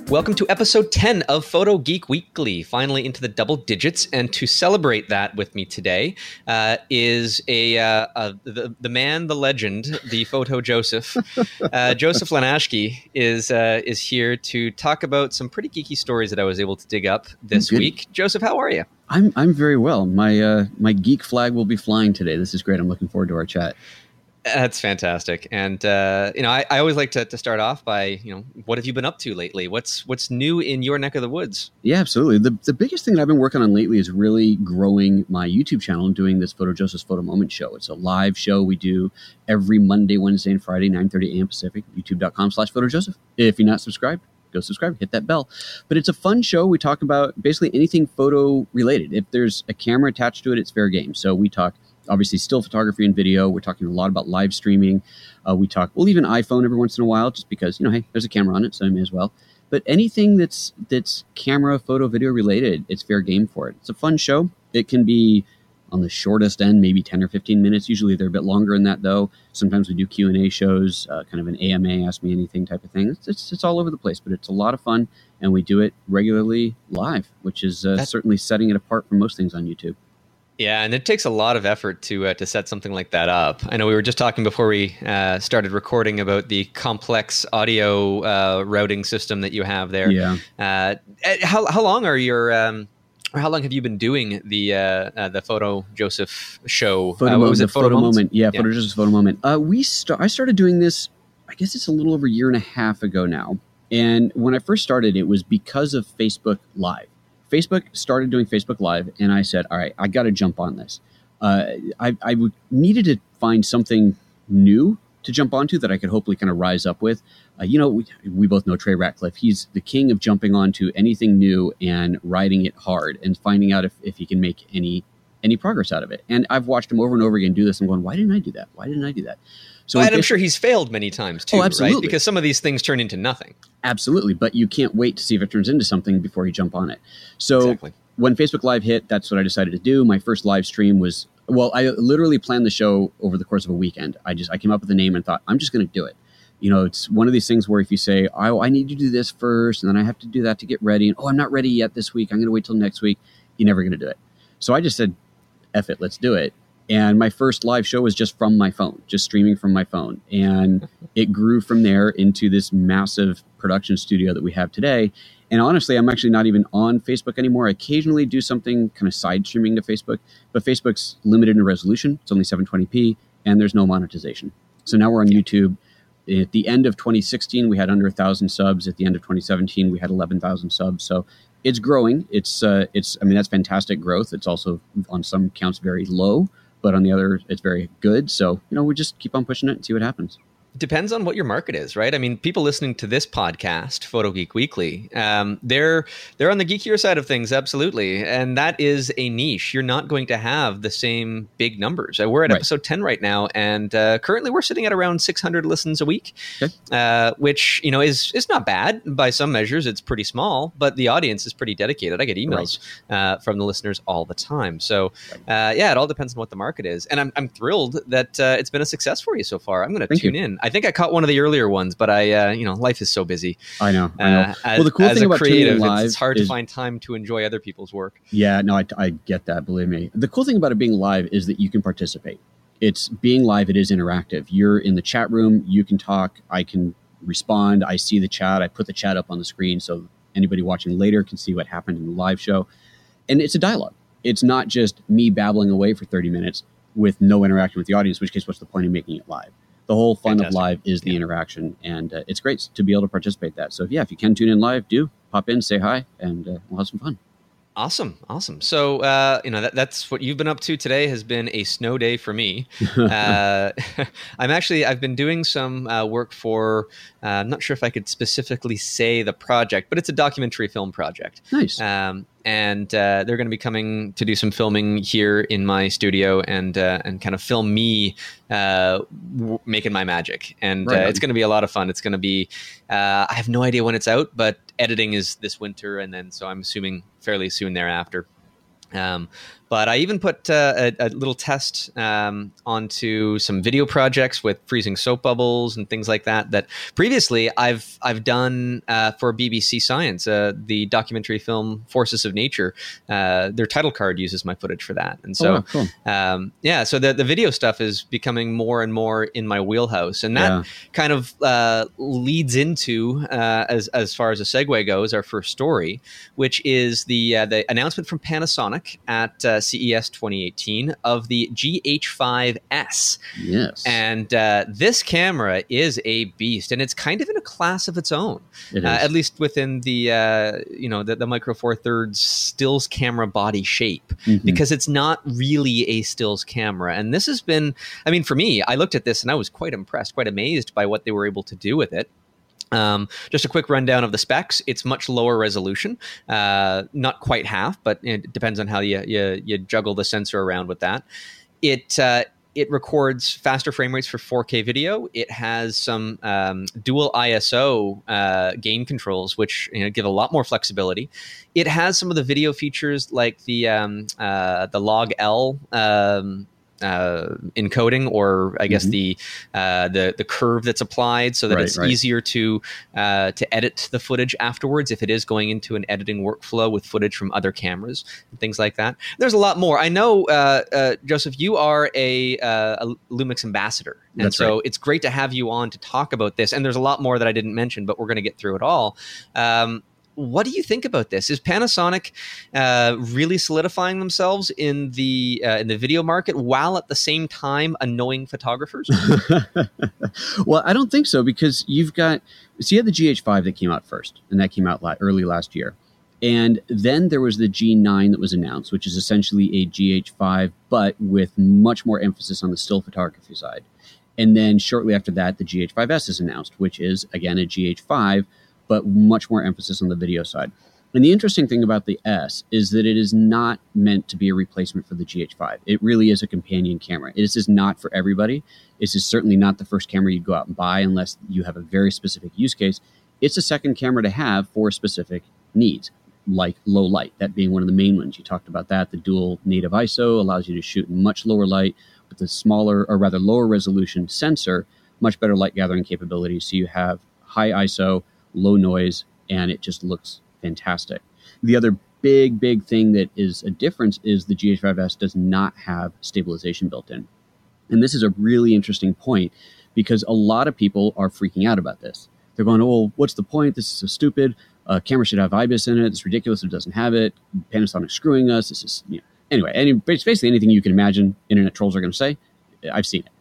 Welcome to episode 10 of Photo Geek Weekly, finally into the double digits. And to celebrate that with me today is the man, the legend, the Photo Joseph. Joseph Lanaschke is here to talk about some pretty geeky stories that I was able to dig up this week. Joseph, how are you? I'm very well. My geek flag will be flying today. This is great. I'm looking forward to our chat. That's fantastic. And, I always like to start off by, what have you been up to lately? What's new in your neck of the woods? Yeah, absolutely. The biggest thing that I've been working on lately is really growing my YouTube channel and doing this Photo Joseph's Photo Moment show. It's a live show we do every Monday, Wednesday, and Friday, 9:30 a.m. Pacific, youtube.com/PhotoJoseph. If you're not subscribed, go subscribe, hit that bell. But it's a fun show. We talk about basically anything photo related. If there's a camera attached to it, it's fair game. So we talk obviously still photography and video. We're talking a lot about live streaming. We'll even iPhone every once in a while, just because, hey, there's a camera on it, so I may as well. But anything that's camera, photo, video related, it's fair game for it. It's a fun show. It can be on the shortest end, maybe 10 or 15 minutes. Usually they're a bit longer than that, though. Sometimes we do Q&A shows, kind of an AMA, Ask Me Anything type of thing. It's all over the place, but it's a lot of fun, and we do it regularly live, which is certainly setting it apart from most things on YouTube. Yeah, and it takes a lot of effort to set something like that up. I know we were just talking before we started recording about the complex audio routing system that you have there. Yeah. How long are your how long have you been doing the Photo Joseph show? Photo Moment. Yeah, yeah. Photo Joseph's Photo Moment. I started doing this, I guess it's a little over a year and a half ago now. And when I first started, it was because of Facebook Live. Facebook started doing Facebook Live, and I said, all right, I got to jump on this. I needed to find something new to jump onto that I could hopefully kind of rise up with. We both know Trey Ratcliffe. He's the king of jumping onto anything new and riding it hard and finding out if he can make any progress out of it. And I've watched him over and over again do this and going, why didn't I do that? Why didn't I do that? So and I'm sure he's failed many times too, right? Because some of these things turn into nothing. Absolutely, but you can't wait to see if it turns into something before you jump on it. So When Facebook Live hit, that's what I decided to do. My first live stream was, I literally planned the show over the course of a weekend. I came up with a name and thought, I'm just going to do it. It's one of these things where if you say, oh, I need to do this first, and then I have to do that to get ready, and I'm not ready yet this week, I'm going to wait till next week, you're never going to do it. So I just said, F it, let's do it. And my first live show was just from my phone, just streaming from my phone. And it grew from there into this massive production studio that we have today. And honestly, I'm actually not even on Facebook anymore. I occasionally do something kind of side streaming to Facebook, but Facebook's limited in resolution. It's only 720p, and there's no monetization. So now we're on YouTube. At the end of 2016, we had under 1,000 subs. At the end of 2017, we had 11,000 subs. So it's growing. It's that's fantastic growth. It's also on some counts very low, but on the other, it's very good. So, we just keep on pushing it and see what happens. Depends on what your market is, right? I mean, people listening to this podcast, Photo Geek Weekly, they're on the geekier side of things, absolutely. And that is a niche. You're not going to have the same big numbers. We're at episode 10 right now, and currently we're sitting at around 600 listens a week, which, is not bad. By some measures, it's pretty small, but the audience is pretty dedicated. I get emails from the listeners all the time. So, it all depends on what the market is. And I'm thrilled that it's been a success for you so far. I'm going to tune in. I think I caught one of the earlier ones, but life is so busy. I know. Well, the cool thing about creative, live it's hard to find time to enjoy other people's work. Yeah, no, I get that. Believe me. The cool thing about it being live is that you can participate. It's being live. It is interactive. You're in the chat room. You can talk. I can respond. I see the chat. I put the chat up on the screen so anybody watching later can see what happened in the live show. And it's a dialogue. It's not just me babbling away for 30 minutes with no interaction with the audience, in which case, what's the point of making it live? The whole fun of live is the interaction, and it's great to be able to participate in that. So, if you can tune in live, do pop in, say hi, and we'll have some fun. Awesome. So, that's what you've been up to today has been a snow day for me. I've been doing some work for, I'm not sure if I could specifically say the project, but it's a documentary film project. Nice. And they're going to be coming to do some filming here in my studio and kind of film me making my magic. And it's going to be a lot of fun. It's going to be, I have no idea when it's out, but editing is this winter. And then, so I'm assuming fairly soon thereafter. But I even put a little test onto some video projects with freezing soap bubbles and things like that. That previously I've done for BBC Science, the documentary film Forces of Nature. Their title card uses my footage for that, and so cool. So the video stuff is becoming more and more in my wheelhouse, and that kind of leads into as far as a segue goes, our first story, which is the announcement from Panasonic at CES 2018 of the GH5S. Yes. And this camera is a beast, and it's kind of in a class of its own, at least within the Micro Four Thirds stills camera body shape, because it's not really a stills camera. And this has been, I mean, for me, I looked at this and I was quite impressed, quite amazed by what they were able to do with it. Just a quick rundown of the specs. It's much lower resolution, not quite half, but it depends on how you juggle the sensor around with that. It records faster frame rates for 4K video. It has some dual ISO gain controls, which give a lot more flexibility. It has some of the video features like the log L encoding, or I guess the curve that's applied, so that it's easier to edit the footage afterwards if it is going into an editing workflow with footage from other cameras and things like that. There's a lot more. I know, Joseph, you are a Lumix ambassador, and so it's great to have you on to talk about this. And there's a lot more that I didn't mention, but we're going to get through it all. What do you think about this? Is Panasonic really solidifying themselves in the video market while at the same time annoying photographers? Well, I don't think so, because you had the GH5 that came out first, and that came out early last year. And then there was the G9 that was announced, which is essentially a GH5, but with much more emphasis on the still photography side. And then shortly after that, the GH5S is announced, which is, again, a GH5, but much more emphasis on the video side. And the interesting thing about the S is that it is not meant to be a replacement for the GH5. It really is a companion camera. This is not for everybody. This is certainly not the first camera you'd go out and buy unless you have a very specific use case. It's a second camera to have for specific needs, like low light, that being one of the main ones. You talked about that. The dual native ISO allows you to shoot in much lower light with a smaller, or rather lower resolution sensor, much better light gathering capabilities. So you have high ISO, low noise, and it just looks fantastic. The other big thing that is a difference is the GH5S does not have stabilization built in. And this is a really interesting point, because a lot of people are freaking out about this. They're going, oh, what's the point? This is so stupid. A camera should have IBIS in it. It's ridiculous if it doesn't have it. Panasonic's screwing us. This is, Anyway, basically anything you can imagine internet trolls are going to say, I've seen it.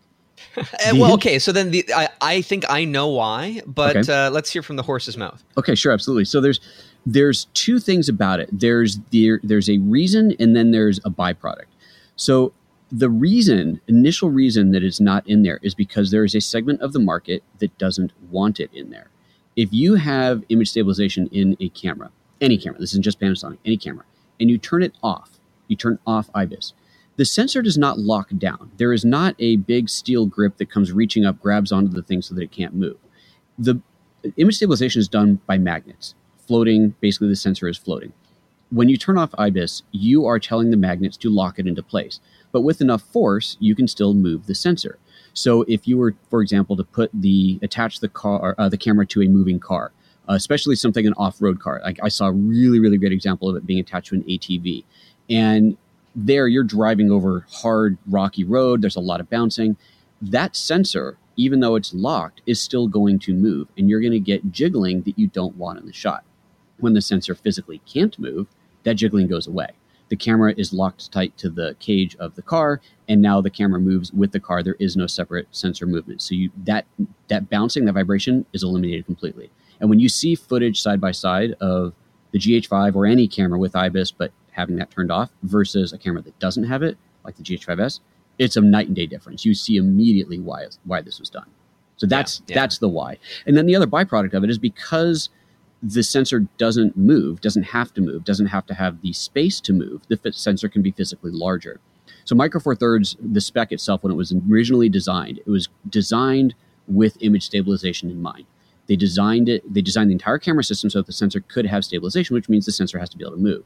Well, okay. So then I think I know why, but let's hear from the horse's mouth. Okay, sure, absolutely. So there's two things about it. There's a reason, and then there's a byproduct. So the initial reason that it's not in there is because there is a segment of the market that doesn't want it in there. If you have image stabilization in a camera, any camera, this isn't just Panasonic, any camera, and you turn it off, you turn off IBIS, the sensor does not lock down. There is not a big steel grip that comes reaching up, grabs onto the thing so that it can't move. The image stabilization is done by magnets. Floating, basically the sensor is floating. When you turn off IBIS, you are telling the magnets to lock it into place. But with enough force, you can still move the sensor. So if you were, for example, to attach the camera to a moving car, especially something an off-road car. Like I saw a really, really great example of it being attached to an ATV. And there you're driving over hard, rocky road. There's a lot of bouncing. That sensor, even though it's locked, is still going to move. And you're going to get jiggling that you don't want in the shot. When the sensor physically can't move, that jiggling goes away. The camera is locked tight to the cage of the car, and now the camera moves with the car. There is no separate sensor movement. So that bouncing, that vibration is eliminated completely. And when you see footage side by side of the GH5 or any camera with IBIS, but having that turned off versus a camera that doesn't have it, like the GH5S, it's a night and day difference. You see immediately why this was done. So that's the why. And then the other byproduct of it is because the sensor doesn't have to move, doesn't have to have the space to move, the sensor can be physically larger. So Micro Four Thirds, the spec itself, when it was originally designed, it was designed with image stabilization in mind. They designed the entire camera system so that the sensor could have stabilization, which means the sensor has to be able to move.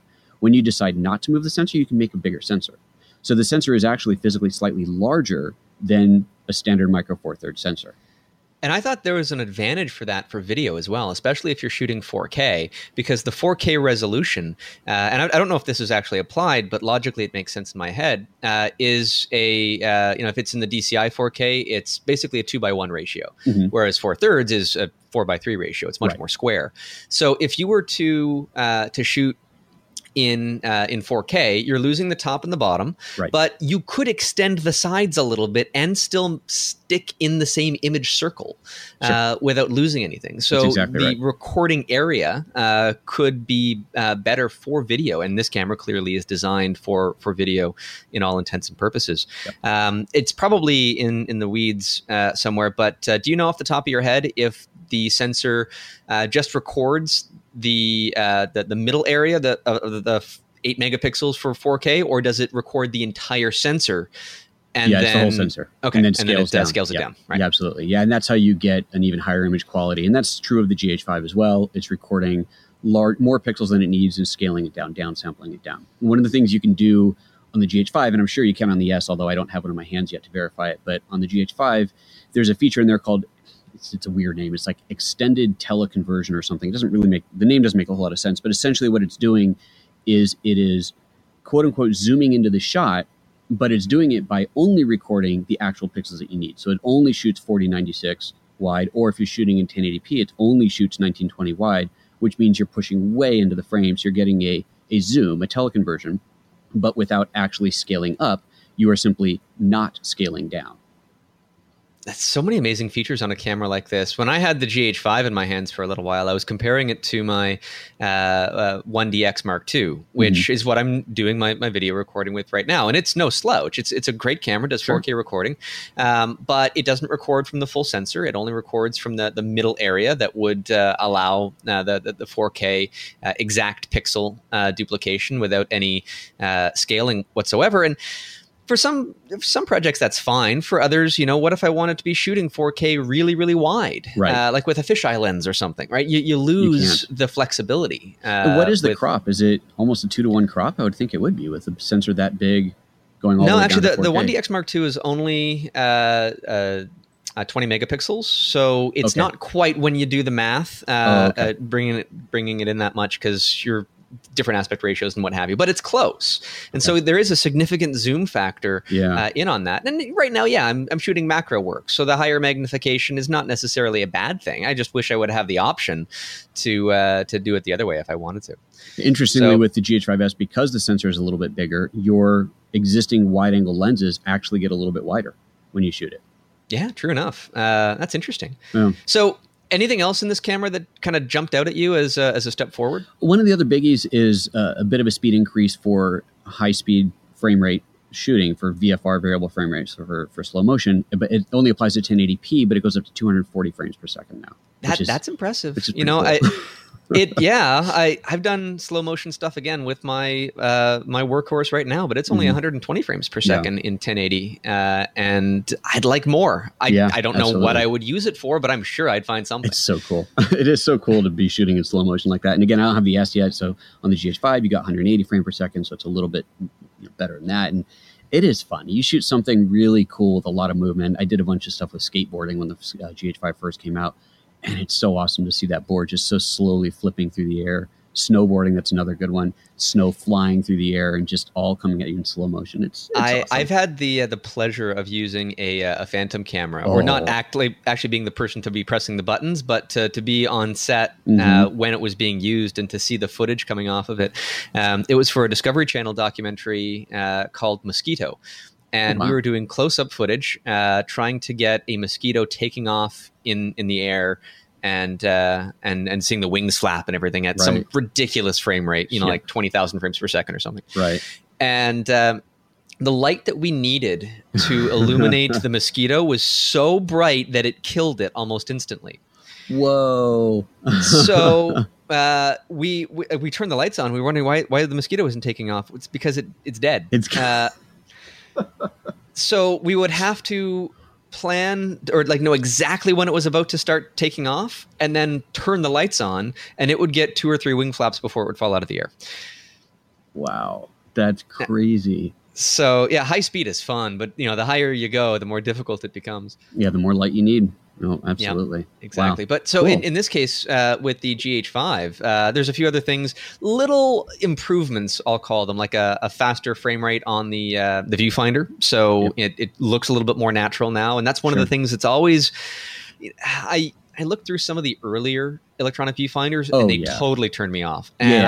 When you decide not to move the sensor, you can make a bigger sensor. So the sensor is actually physically slightly larger than a standard Micro Four Thirds sensor. And I thought there was an advantage for that for video as well, especially if you're shooting 4K, because the 4K resolution, and I don't know if this is actually applied, but logically it makes sense in my head, is if it's in the DCI 4K, it's basically a 2:1 ratio, whereas 4/3 is a 4:3 ratio. It's much more square. So if you were to shoot in 4K, you're losing the top and the bottom, but you could extend the sides a little bit and still stick in the same image circle without losing anything. So the recording area could be better for video, and this camera clearly is designed for video in all intents and purposes. It's probably in the weeds somewhere, but do you know off the top of your head if the sensor just records the middle area of the 8 megapixels for 4K, or does it record the entire sensor? And it's the whole sensor. Okay, and then scales it down. Right? Yeah, absolutely. Yeah, and that's how you get an even higher image quality, and that's true of the GH5 as well. It's recording more pixels than it needs and scaling it down sampling it down. One of the things you can do on the GH5, and I'm sure you can on the S, although I don't have one in my hands yet to verify it, but on the GH5, there's a feature in there called, it's a weird name. It's like extended teleconversion or something. It doesn't really the name doesn't make a whole lot of sense, but essentially what it's doing is it is quote unquote zooming into the shot, but it's doing it by only recording the actual pixels that you need. So it only shoots 4096 wide, or if you're shooting in 1080p, it only shoots 1920 wide, which means you're pushing way into the frame. So you're getting a zoom, a teleconversion, but without actually scaling up. You are simply not scaling down. That's so many amazing features on a camera like this. When I had the GH5 in my hands for a little while, I was comparing it to my 1DX Mark II, which is what I'm doing my video recording with right now. And it's no slouch. It's a great camera, does 4K recording, but it doesn't record from the full sensor. It only records from the middle area that would allow the 4K exact pixel duplication without any scaling whatsoever. And for some projects, that's fine. For others, what if I wanted to be shooting 4K really, really wide, like with a fisheye lens or something, right? You lose the flexibility. What is the crop? Is it almost a 2:1 crop? I would think it would be with a sensor that big going all the way down to 4K. No, actually, the 1DX Mark II is only 20 megapixels, so it's not quite, when you do the math, bringing it in that much, because you're different aspect ratios and what have you, but it's close. And so there is a significant zoom factor in on that. And right now, I'm shooting macro work. So the higher magnification is not necessarily a bad thing. I just wish I would have the option to do it the other way if I wanted to. Interestingly, with the GH5S, because the sensor is a little bit bigger, your existing wide angle lenses actually get a little bit wider when you shoot it. Yeah, true enough. That's interesting. Yeah. So anything else in this camera that kind of jumped out at you as a step forward? One of the other biggies is a bit of a speed increase for high-speed frame rate shooting, for VFR, variable frame rates, for slow motion. But it only applies to 1080p, but it goes up to 240 frames per second now. That's impressive. Which is cool. I've done slow motion stuff again with my my workhorse right now, but it's only 120 frames per second in 1080, and I'd like more. I don't know what I would use it for, but I'm sure I'd find something. It's so cool. It is so cool to be shooting in slow motion like that. And again, I don't have the S yet, so on the GH5 you got 180 frames per second, so it's a little bit better than that. And it is fun. You shoot something really cool with a lot of movement. I did a bunch of stuff with skateboarding when the GH5 first came out. And it's so awesome to see that board just so slowly flipping through the air. Snowboarding, that's another good one. Snow flying through the air and just all coming at you in slow motion. It's awesome. I've had the pleasure of using a Phantom camera. Or not actually being the person to be pressing the buttons, but to be on set when it was being used and to see the footage coming off of it. It was for a Discovery Channel documentary called Mosquito. And we were doing close-up footage, trying to get a mosquito taking off in the air and seeing the wings flap and everything at some ridiculous frame rate, like 20,000 frames per second or something. Right. And the light that we needed to illuminate the mosquito was so bright that it killed it almost instantly. Whoa. So we turned the lights on. We were wondering why the mosquito isn't taking off. It's because it's dead. So we would have to plan or know exactly when it was about to start taking off and then turn the lights on, and it would get 2 or 3 wing flaps before it would fall out of the air. Wow, that's crazy. So yeah, high speed is fun, but the higher you go, the more difficult it becomes. Yeah, the more light you need. No, absolutely. Yeah, exactly. Wow. But so cool. in this case, with the GH5, there's a few other things, little improvements, I'll call them, like a faster frame rate on the viewfinder. So it looks a little bit more natural now. And that's one of the things that's always, I looked through some of the earlier electronic viewfinders and they totally turned me off. And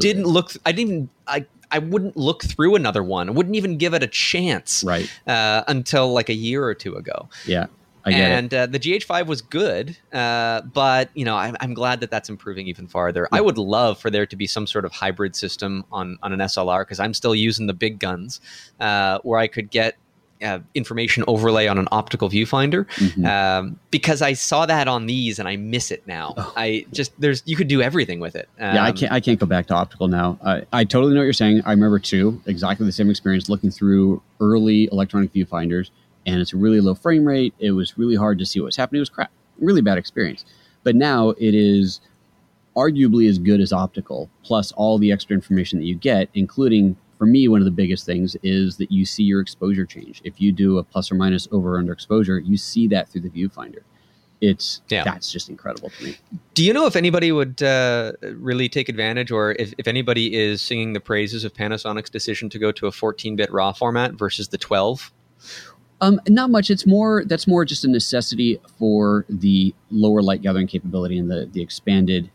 I wouldn't look through another one. I wouldn't even give it a chance until like a year or two ago. Yeah. And the GH5 was good, but I'm glad that that's improving even farther. Yeah. I would love for there to be some sort of hybrid system on an SLR because I'm still using the big guns, where I could get information overlay on an optical viewfinder, because I saw that on these and I miss it now. You could do everything with it. I can't go back to optical now. I totally know what you're saying. I remember too exactly the same experience looking through early electronic viewfinders. And it's a really low frame rate. It was really hard to see what was happening. It was crap. Really bad experience. But now it is arguably as good as optical, plus all the extra information that you get, including, for me, one of the biggest things is that you see your exposure change. If you do a plus or minus over or under exposure, you see that through the viewfinder. That's just incredible to me. Do you know if anybody would really take advantage, or if anybody is singing the praises of Panasonic's decision to go to a 14-bit RAW format versus the 12? Not much. That's more just a necessity for the lower light gathering capability and the expanded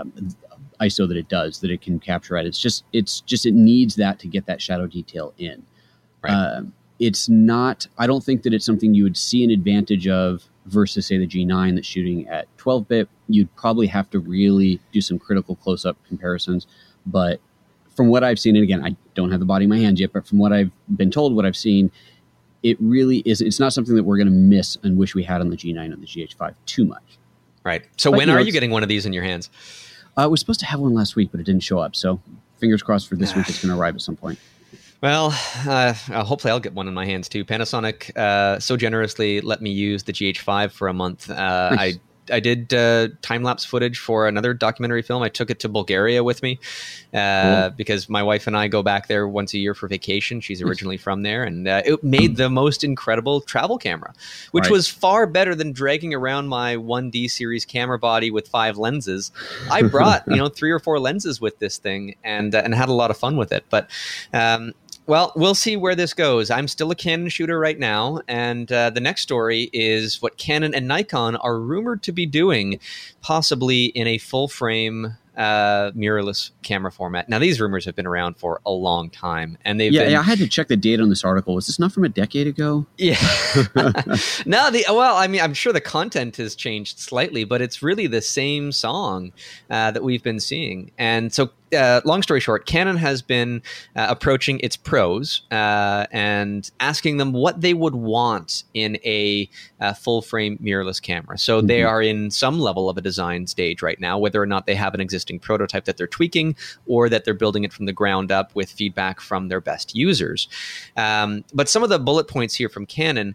ISO that it does, that it can capture at. It needs that to get that shadow detail in. Right. It's not, I don't think that it's something you would see an advantage of versus, say, the G9 that's shooting at 12-bit. You'd probably have to really do some critical close-up comparisons. But from what I've seen, and again, I don't have the body in my hands yet, but from what I've been told, what I've seen, it really is. It's not something that we're going to miss and wish we had on the G9 and the GH5 too much. Right. So when are you getting one of these in your hands? I was supposed to have one last week, but it didn't show up. So fingers crossed for this week. It's going to arrive at some point. Well, hopefully I'll get one in my hands too. Panasonic so generously let me use the GH5 for a month. Nice. I did time-lapse footage for another documentary film. I took it to Bulgaria with me because my wife and I go back there once a year for vacation. She's originally from there. And it made the most incredible travel camera, which was far better than dragging around my 1D series camera body with 5 lenses. I brought 3 or 4 lenses with this thing and had a lot of fun with it. But well, we'll see where this goes. I'm still a Canon shooter right now, and the next story is what Canon and Nikon are rumored to be doing, possibly in a full-frame mirrorless camera format. Now, these rumors have been around for a long time, and they've been... I had to check the date on this article. Was this not from a decade ago? Yeah. No, I'm sure the content has changed slightly, but it's really the same song that we've been seeing. And so, long story short, Canon has been approaching its pros and asking them what they would want in a full-frame mirrorless camera. So they are in some level of a design stage right now, whether or not they have an existing prototype that they're tweaking or that they're building it from the ground up with feedback from their best users. But some of the bullet points here from Canon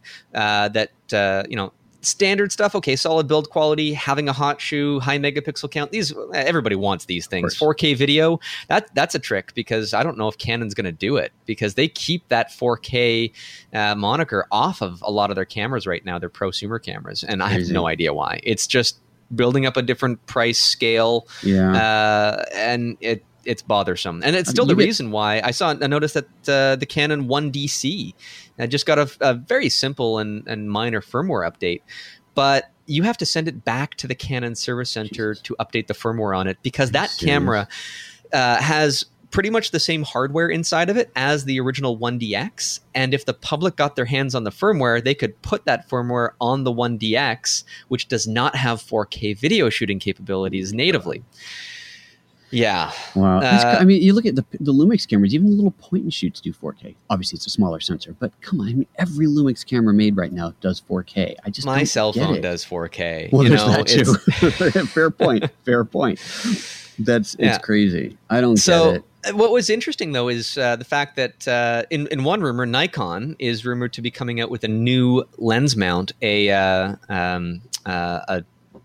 standard stuff. Okay, solid build quality, having a hot shoe, high megapixel count. These, everybody wants these things. 4K video, that's a trick because I don't know if Canon's going to do it because they keep that 4K moniker off of a lot of their cameras right now, their prosumer cameras, and I have no idea why. It's just building up a different price scale, and it's bothersome. And it's still the reason why I noticed that the Canon 1DC just got a very simple and minor firmware update, but you have to send it back to the Canon Service Center to update the firmware on it because that camera has pretty much the same hardware inside of it as the original 1DX. And if the public got their hands on the firmware, they could put that firmware on the 1DX, which does not have 4K video shooting capabilities natively. Yeah. Wow. I mean, you look at the Lumix cameras, even the little point and shoots do 4K. Obviously, it's a smaller sensor, but come on. I mean, every Lumix camera made right now does 4K. My cell phone does 4K. Well, there's that too. Fair point. Fair point. It's crazy. I don't get it. What was interesting, though, is the fact that in one rumor, Nikon is rumored to be coming out with a new lens mount,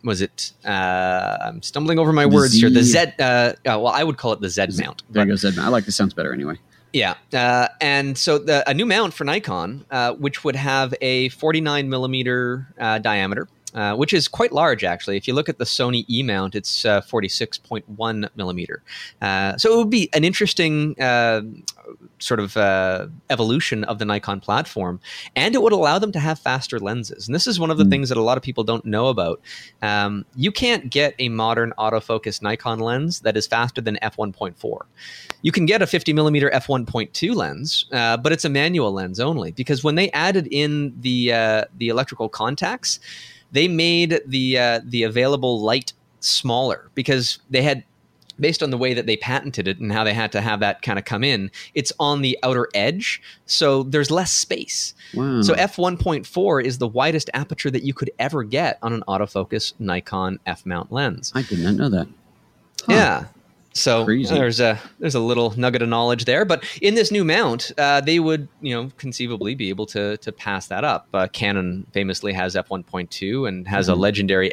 was it? I'm stumbling over my words here. The Z. Well, I would call it the Z mount. There you go, Z mount. I like this. Sounds better anyway. Yeah, and so a new mount for Nikon, which would have a 49 millimeter diameter. Which is quite large, actually. If you look at the Sony E mount, it's 46.1 millimeter. So it would be an interesting sort of evolution of the Nikon platform, and it would allow them to have faster lenses. And this is one of the things that a lot of people don't know about. You can't get a modern autofocus Nikon lens that is faster than f1.4. You can get a 50 millimeter f1.2 lens, but it's a manual lens only, because when they added in the electrical contacts, they made the available light smaller, because they had, based on the way that they patented it and how they had to have that kind of come in, it's on the outer edge, so there's less space. Wow. So f1.4 is the widest aperture that you could ever get on an autofocus Nikon f-mount lens. I did not know that. Huh. Yeah. So Crazy. there's a little nugget of knowledge there, but in this new mount, they would conceivably be able to pass that up. Canon famously has f1.2 and has a legendary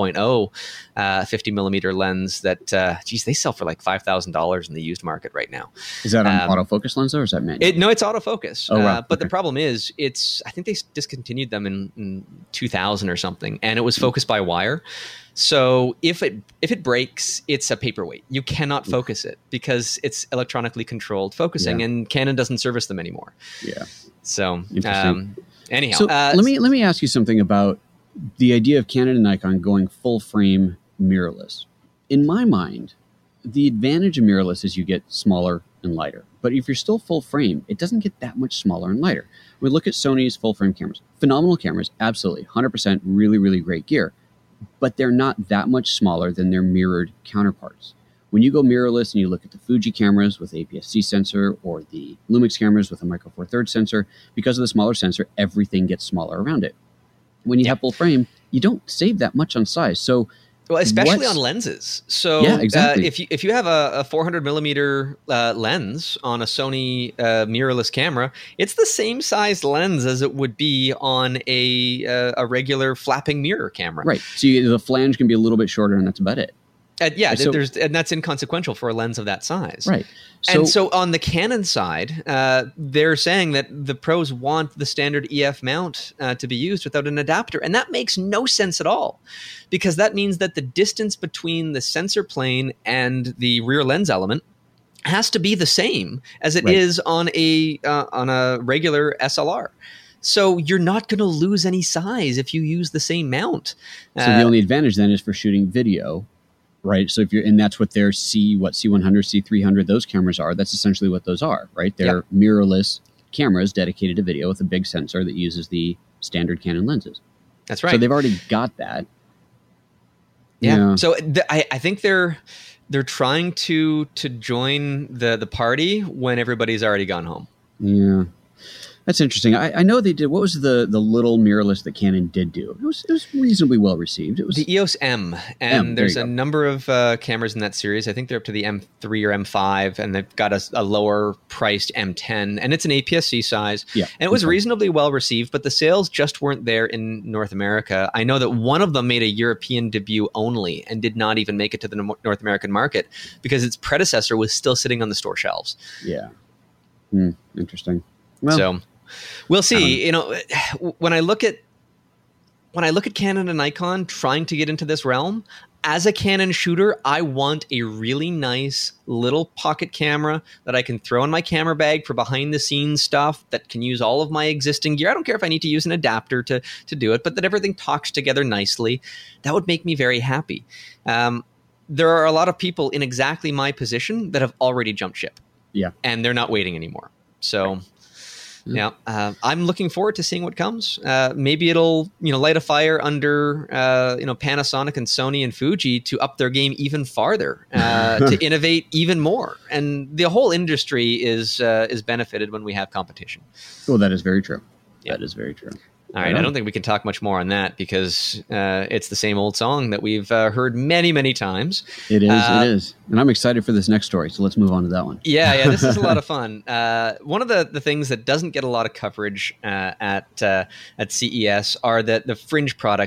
f1.0 50 millimeter lens that they sell for like $5,000 in the used market right now. Is that an autofocus lens or is that manual? No, it's autofocus. Oh, wow. But the problem is, I think they discontinued them in 2000 or something, and it was focused by wire. So if it breaks, it's a paperweight. You cannot focus it because it's electronically controlled focusing, and Canon doesn't service them anymore. Yeah. So anyhow, so let me ask you something about the idea of Canon and Nikon going full frame mirrorless. In my mind, the advantage of mirrorless is you get smaller and lighter. But if you're still full frame, it doesn't get that much smaller and lighter. We look at Sony's full frame cameras. Phenomenal cameras, absolutely. 100% really, really great gear. But they're not that much smaller than their mirrored counterparts. When you go mirrorless and you look at the Fuji cameras with APS-C sensor or the Lumix cameras with a Micro Four Thirds sensor, because of the smaller sensor, everything gets smaller around it. When you have full frame, you don't save that much on size. So, well, especially on lenses. So yeah, exactly. If you have a 400 millimeter lens on a Sony mirrorless camera, it's the same size lens as it would be on a regular flapping mirror camera. Right. So the flange can be a little bit shorter, and that's about it. And that's inconsequential for a lens of that size. Right. So on the Canon side, they're saying that the pros want the standard EF mount to be used without an adapter. And that makes no sense at all, because that means that the distance between the sensor plane and the rear lens element has to be the same as it is on a regular SLR. So you're not going to lose any size if you use the same mount. So the only advantage then is for shooting video. Right. So and that's what their C100, C300, those cameras are. That's essentially what those are, right? They're mirrorless cameras dedicated to video with a big sensor that uses the standard Canon lenses. That's right. So they've already got that. Yeah. So I think they're trying to join the party when everybody's already gone home. Yeah. That's interesting. I know they did. What was the little mirrorless that Canon did do? It was reasonably well received. It was the EOS M, and there's a number of cameras in that series. I think they're up to the M3 or M5, and they've got a lower priced M10, and it's an APS-C size. Yeah, and it was reasonably well received, but the sales just weren't there in North America. I know that one of them made a European debut only and did not even make it to the North American market because its predecessor was still sitting on the store shelves. Yeah, interesting. Well, so we'll see. When I look at Canon and Nikon trying to get into this realm, as a Canon shooter, I want a really nice little pocket camera that I can throw in my camera bag for behind the scenes stuff that can use all of my existing gear. I don't care if I need to use an adapter to do it, but that everything talks together nicely. That would make me very happy. There are a lot of people in exactly my position that have already jumped ship. Yeah. And they're not waiting anymore. So yeah, I'm looking forward to seeing what comes. Maybe it'll, light a fire under, Panasonic and Sony and Fuji to up their game even farther, to innovate even more. And the whole industry is benefited when we have competition. Well, that is very true. Yeah. That is very true. All right. I don't think we can talk much more on that because it's the same old song that we've heard many, many times. It is. And I'm excited for this next story. So let's move on to that one. Yeah. This is a lot of fun. One of the things that doesn't get a lot of coverage at CES are the fringe products that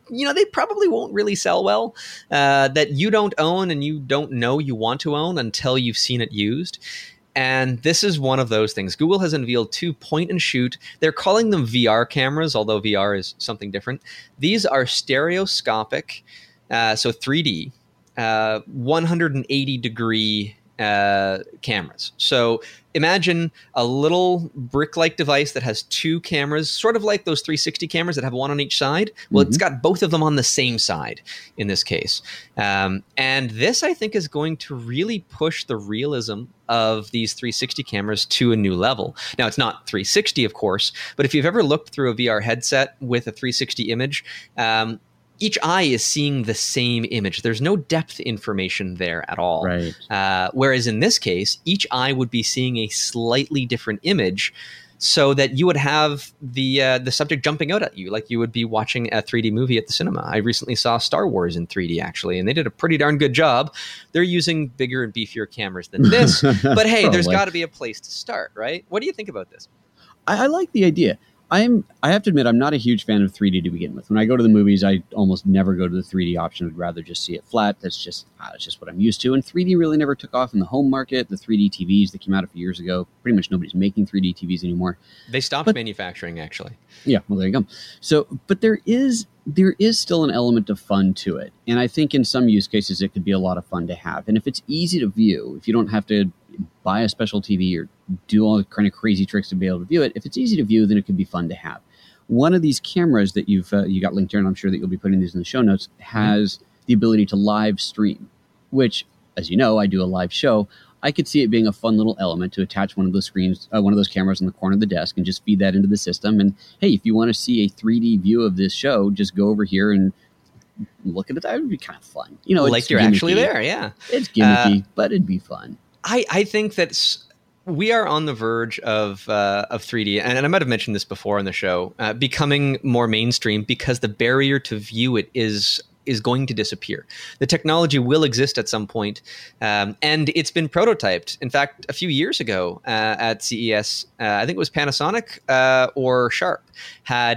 they probably won't really sell well, that you don't own and you don't know you want to own until you've seen it used. And this is one of those things. Google has unveiled 2 point and shoot. They're calling them VR cameras, although VR is something different. These are stereoscopic, so 3D, 180 degree cameras. So imagine a little brick-like device that has 2 cameras, sort of like those 360 cameras that have one on each side. Well, It's got both of them on the same side in this case. And this, I think, is going to really push the realism of these 360 cameras to a new level. Now, it's not 360, of course, but if you've ever looked through a VR headset with a 360 image, each eye is seeing the same image. There's no depth information there at all. Right. Whereas in this case, each eye would be seeing a slightly different image, so that you would have the subject jumping out at you like you would be watching a 3D movie at the cinema. I recently saw Star Wars in 3D, actually, and they did a pretty darn good job. They're using bigger and beefier cameras than this. But hey, there's got to be a place to start, right? What do you think about this? I like the idea. I have to admit, I'm not a huge fan of 3D to begin with. When I go to the movies, I almost never go to the 3D option. I'd rather just see it flat. That's just what I'm used to. And 3D really never took off in the home market. The 3D TVs that came out a few years ago, pretty much nobody's making 3D TVs anymore. They stopped manufacturing, actually. Yeah, well, there you go. So, but there is still an element of fun to it. And I think in some use cases, it could be a lot of fun to have. And if it's easy to view, if you don't have to buy a special TV or do all the kind of crazy tricks to be able to view it, if it's easy to view, then it could be fun to have. One of these cameras that you got linked here, and I'm sure that you'll be putting these in the show notes, has the ability to live stream, which, as you know, I do a live show. I could see it being a fun little element to attach one of those cameras in the corner of the desk and just feed that into the system. And hey, if you want to see a 3D view of this show, just go over here and look at it. That would be kind of fun. Like you're actually there, yeah. It's gimmicky, but it'd be fun. I think that we are on the verge of 3D, and I might have mentioned this before on the show, becoming more mainstream because the barrier to view it is going to disappear. The technology will exist at some point, and it's been prototyped. In fact, a few years ago at CES, I think it was Panasonic or Sharp had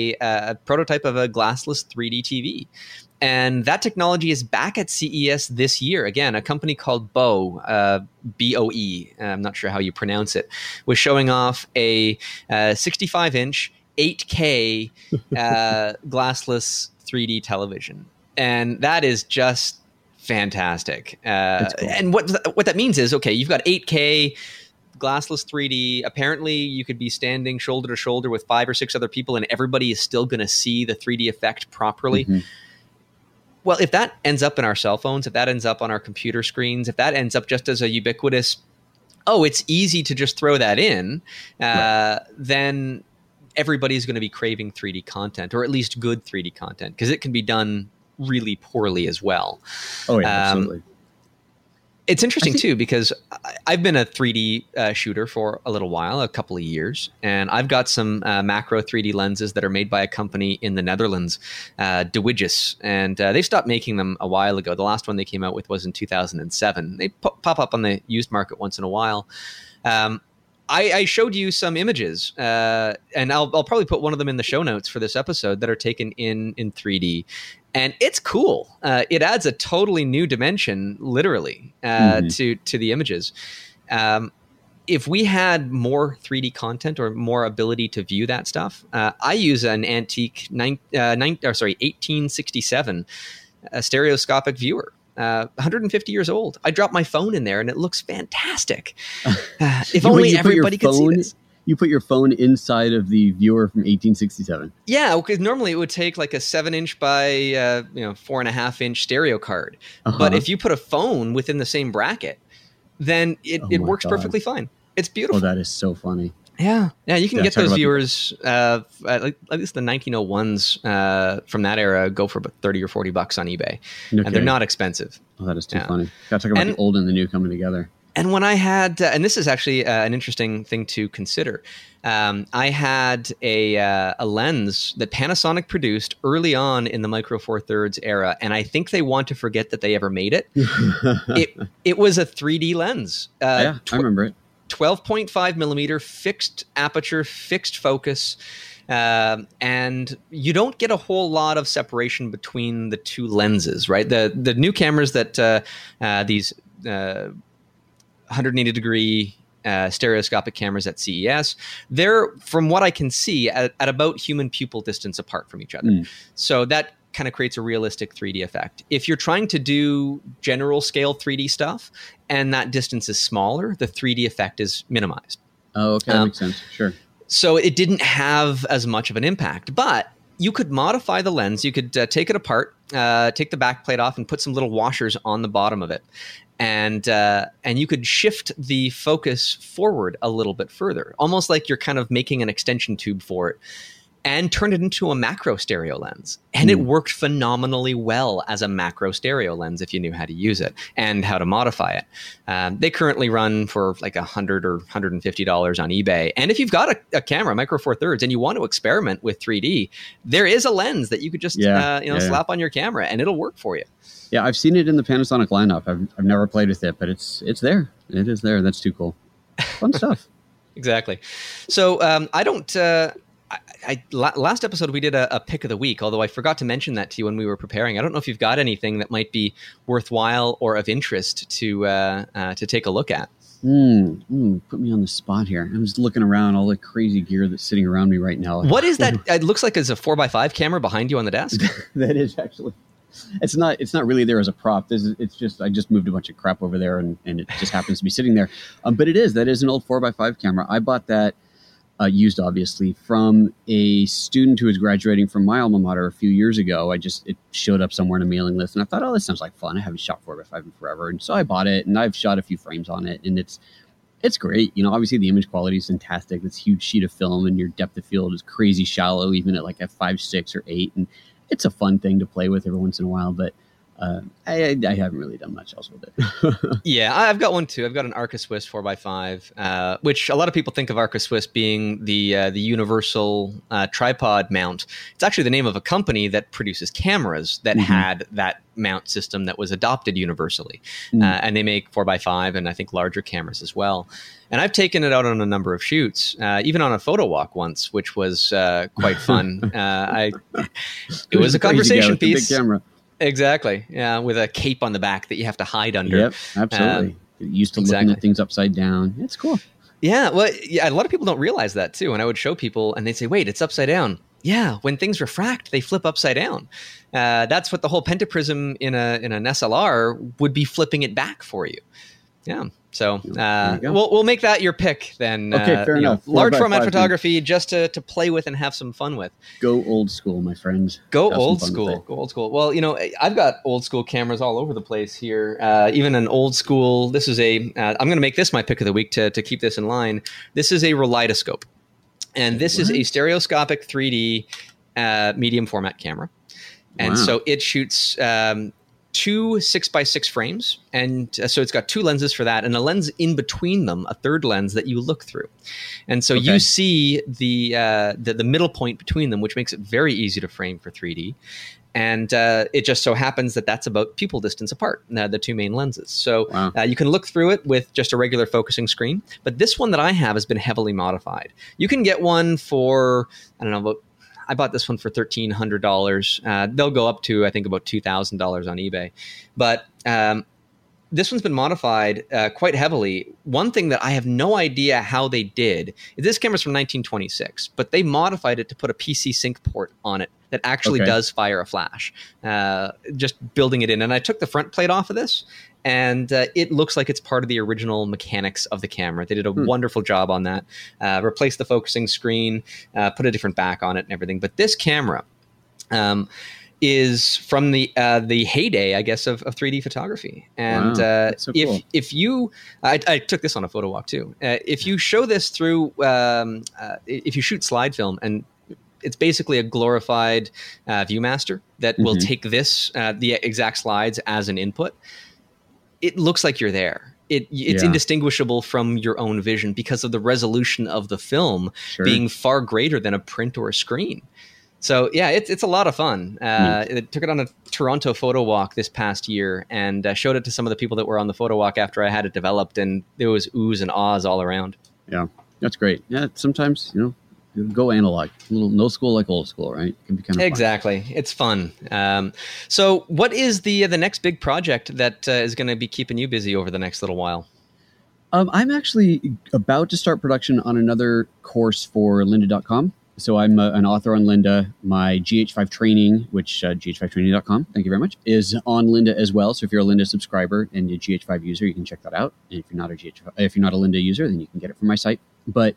a prototype of a glassless 3D TV. And that technology is back at CES this year. Again, a company called BOE, B-O-E, I'm not sure how you pronounce it, was showing off a 65-inch, 8K glassless 3D television. And that is just fantastic. Cool. And what that means is, okay, you've got 8K, glassless 3D. Apparently, you could be standing shoulder to shoulder with 5 or 6 other people, and everybody is still going to see the 3D effect properly. Mm-hmm. Well, if that ends up in our cell phones, if that ends up on our computer screens, if that ends up just as a ubiquitous, it's easy to just throw that in, right, then everybody's going to be craving 3D content, or at least good 3D content, because it can be done really poorly as well. Oh, yeah, absolutely. It's interesting, too, because I've been a 3D shooter for a little while, a couple of years, and I've got some macro 3D lenses that are made by a company in the Netherlands, Dewigis, and they've stopped making them a while ago. The last one they came out with was in 2007. They pop up on the used market once in a while. I showed you some images, and I'll probably put one of them in the show notes for this episode that are taken in 3D. And it's cool. It adds a totally new dimension, literally, to the images. If we had more 3D content or more ability to view that stuff, I use an antique 1867 stereoscopic viewer. 150 years old. I dropped my phone in there and it looks fantastic. If only everybody could see this. You put your phone inside of the viewer from 1867. Yeah, because normally it would take like a 7-inch by 4.5-inch stereo card. But if you put a phone within the same bracket, then it works perfectly fine. It's beautiful. Oh, that is so funny. Yeah, you can get those viewers, at least the 1901s from that era, go for about $30 or $40 on eBay. Okay. And they're not expensive. Oh, that is too funny. Got to talk about the old and the new coming together. And when I had, and this is actually an interesting thing to consider, I had a lens that Panasonic produced early on in the Micro Four Thirds era, and I think they want to forget that they ever made it. It was a 3D lens. I remember it. 12.5 millimeter, fixed aperture, fixed focus. and you don't get a whole lot of separation between the two lenses, right? The new cameras that these 180 degree stereoscopic cameras at CES, they're, from what I can see, at about human pupil distance apart from each other. So that kind of creates a realistic 3D effect. If you're trying to do general scale 3D stuff and that distance is smaller, the 3D effect is minimized. Oh, okay, that makes sense. Sure. So it didn't have as much of an impact, but you could modify the lens. You could take it apart, take the back plate off, and put some little washers on the bottom of it. And you could shift the focus forward a little bit further, almost like you're kind of making an extension tube for it, and turn it into a macro stereo lens. And it worked phenomenally well as a macro stereo lens if you knew how to use it and how to modify it. They currently run for like $100 or $150 on eBay. And if you've got a camera, Micro Four Thirds, and you want to experiment with 3D, there is a lens that you could just slap on your camera and it'll work for you. Yeah, I've seen it in the Panasonic lineup. I've never played with it, but it's there. It is there. That's too cool. Fun stuff. Exactly. So I don't. Last episode we did a pick of the week, although I forgot to mention that to you when we were preparing. I don't know if you've got anything that might be worthwhile or of interest to take a look at. Put me on the spot here. I'm just looking around all the crazy gear that's sitting around me right now. What is that? It looks like it's a 4x5 camera behind you on the desk. That is actually. It's not really there as a prop. It's just I just moved a bunch of crap over there and it just happens to be sitting there. But that is an old 4x5 camera. I bought that used, obviously, from a student who was graduating from my alma mater a few years ago. It showed up somewhere in a mailing list, and I thought, oh, this sounds like fun. I haven't shot 4x5 in forever, and so I bought it, and I've shot a few frames on it, and it's great. Obviously the image quality is fantastic. This huge sheet of film, and your depth of field is crazy shallow, even at like f5, 6, or 8, and it's a fun thing to play with every once in a while, but I haven't really done much else with it. Yeah, I've got one too. I've got an Arca Swiss 4x5, which a lot of people think of Arca Swiss being the universal tripod mount. It's actually the name of a company that produces cameras that had that mount system that was adopted universally. And they make 4x5 and I think larger cameras as well. And I've taken it out on a number of shoots, even on a photo walk once, which was quite fun. It was a conversation piece. Big camera. Exactly. Yeah, with a cape on the back that you have to hide under. Yep, absolutely. Used to looking at things upside down. It's cool. Yeah, well, a lot of people don't realize that too. And I would show people and they'd say, wait, it's upside down. Yeah, when things refract, they flip upside down. That's what the whole pentaprism in an SLR would be, flipping it back for you. Yeah. So we'll make that your pick then. Okay, fair enough. Large format photography just to play with and have some fun with. Go old school, my friends. Go old school. Well, I've got old school cameras all over the place here. Even an old school. This is I'm going to make this my pick of the week to keep this in line. This is a Relightascope, and this is a stereoscopic 3D medium format camera, and so it shoots. Two 6x6 frames, and so it's got two lenses for that, and a lens in between them, a third lens that you look through, and so you see the middle point between them, which makes it very easy to frame for 3D. And it just so happens that that's about pupil distance apart, the two main lenses. So you can look through it with just a regular focusing screen, but this one that I have has been heavily modified. You can get one for I bought this one for $1,300. They'll go up to, I think, about $2,000 on eBay. But this one's been modified quite heavily. One thing that I have no idea how they did is this camera's from 1926, but they modified it to put a PC sync port on it that actually does fire a flash, just building it in. And I took the front plate off of this, and it looks like it's part of the original mechanics of the camera. They did a wonderful job on that. Replaced the focusing screen, put a different back on it and everything. But this camera is from the heyday, I guess, of 3D photography. And so cool. if you, I took this on a photo walk too. If you show this through, if you shoot slide film, and it's basically a glorified ViewMaster that will take this, the exact slides as an input. It looks like you're there. It's indistinguishable from your own vision because of the resolution of the film being far greater than a print or a screen. So yeah, it's a lot of fun. I took it on a Toronto photo walk this past year and showed it to some of the people that were on the photo walk after I had it developed, and there was oohs and ahs all around. Yeah, that's great. Yeah, sometimes go analog. A little no school like old school, right? It can be kind of exactly. fun. It's fun. So what is the next big project that is going to be keeping you busy over the next little while? I'm actually about to start production on another course for lynda.com. So I'm an author on Lynda. My GH5 training, which gh5training.com, thank you very much, is on Lynda as well. So if you're a Lynda subscriber and a GH5 user, you can check that out. And if you're not a Lynda user, then you can get it from my site. But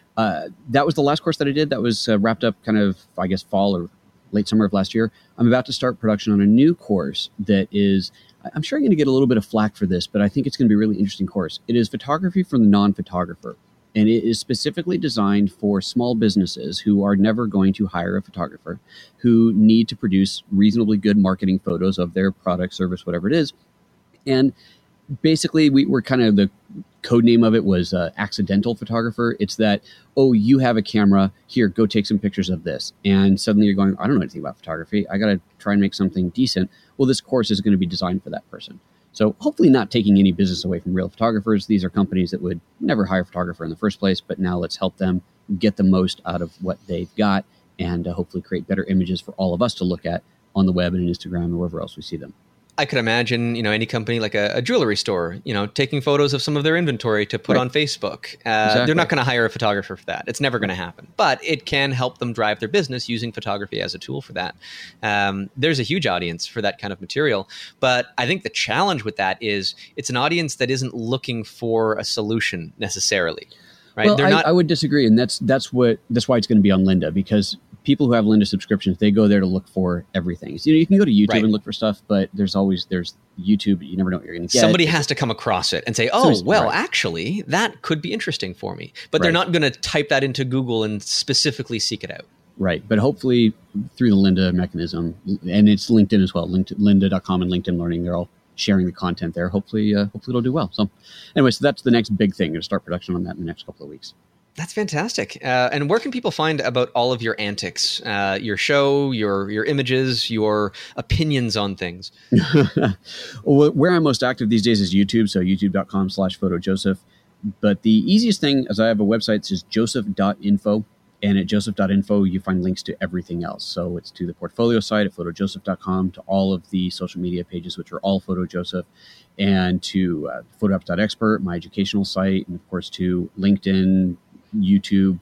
that was the last course that I did. That was wrapped up kind of, I guess, fall or late summer of last year. I'm about to start production on a new course that is, I'm sure I'm going to get a little bit of flack for this, but I think it's going to be a really interesting course. It is photography for the non-photographer. And it is specifically designed for small businesses who are never going to hire a photographer, who need to produce reasonably good marketing photos of their product, service, whatever it is. And basically, we were kind of, the code name of it was accidental photographer. It's that, oh, you have a camera, here, go take some pictures of this. And suddenly you're going, I don't know anything about photography. I got to try and make something decent. Well, this course is going to be designed for that person. So hopefully not taking any business away from real photographers. These are companies that would never hire a photographer in the first place, but now let's help them get the most out of what they've got and hopefully create better images for all of us to look at on the web and Instagram or wherever else we see them. I could imagine, any company like a jewelry store, taking photos of some of their inventory to put on Facebook. Exactly. They're not going to hire a photographer for that. It's never going to happen. But it can help them drive their business using photography as a tool for that. There's a huge audience for that kind of material. But I think the challenge with that is it's an audience that isn't looking for a solution necessarily. Right? Well, I would disagree, and that's why it's going to be on Lynda, because people who have Lynda subscriptions, they go there to look for everything. So, you can go to YouTube and look for stuff, but there's YouTube. You never know what you're going to get. Somebody has to come across it and say, actually, that could be interesting for me. But they're not going to type that into Google and specifically seek it out. Right. But hopefully through the Lynda mechanism, and it's LinkedIn as well, lynda.com and LinkedIn Learning, they're all sharing the content there. Hopefully it'll do well. So anyway, so that's the next big thing. Going to start production on that in the next couple of weeks. That's fantastic. And where can people find about all of your antics, your show, your images, your opinions on things? Well, where I'm most active these days is YouTube. So youtube.com/PhotoJoseph. But the easiest thing is I have a website that says joseph.info. And at joseph.info, you find links to everything else. So it's to the portfolio site at photojoseph.com, to all of the social media pages, which are all PhotoJoseph, and to photoapps.expert, my educational site, and of course to LinkedIn, YouTube,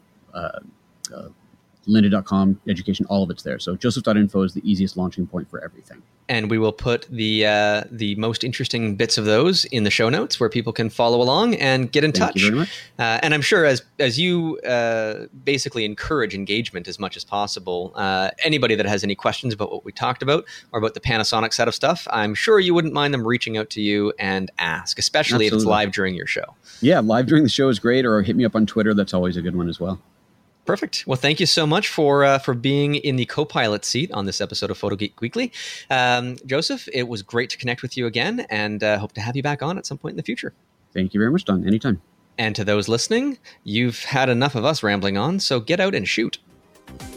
lynda.com, education, all of it's there. So joseph.info is the easiest launching point for everything. And we will put the most interesting bits of those in the show notes where people can follow along and get in touch. Thank you very much. And I'm sure as you basically encourage engagement as much as possible, anybody that has any questions about what we talked about or about the Panasonic set of stuff, I'm sure you wouldn't mind them reaching out to you and ask, especially if it's live during your show. Yeah, live during the show is great, or hit me up on Twitter. That's always a good one as well. Perfect. Well, thank you so much for being in the co-pilot seat on this episode of Photo Geek Weekly. Joseph, it was great to connect with you again, and hope to have you back on at some point in the future. Thank you very much, Don. Anytime. And to those listening, you've had enough of us rambling on, so get out and shoot.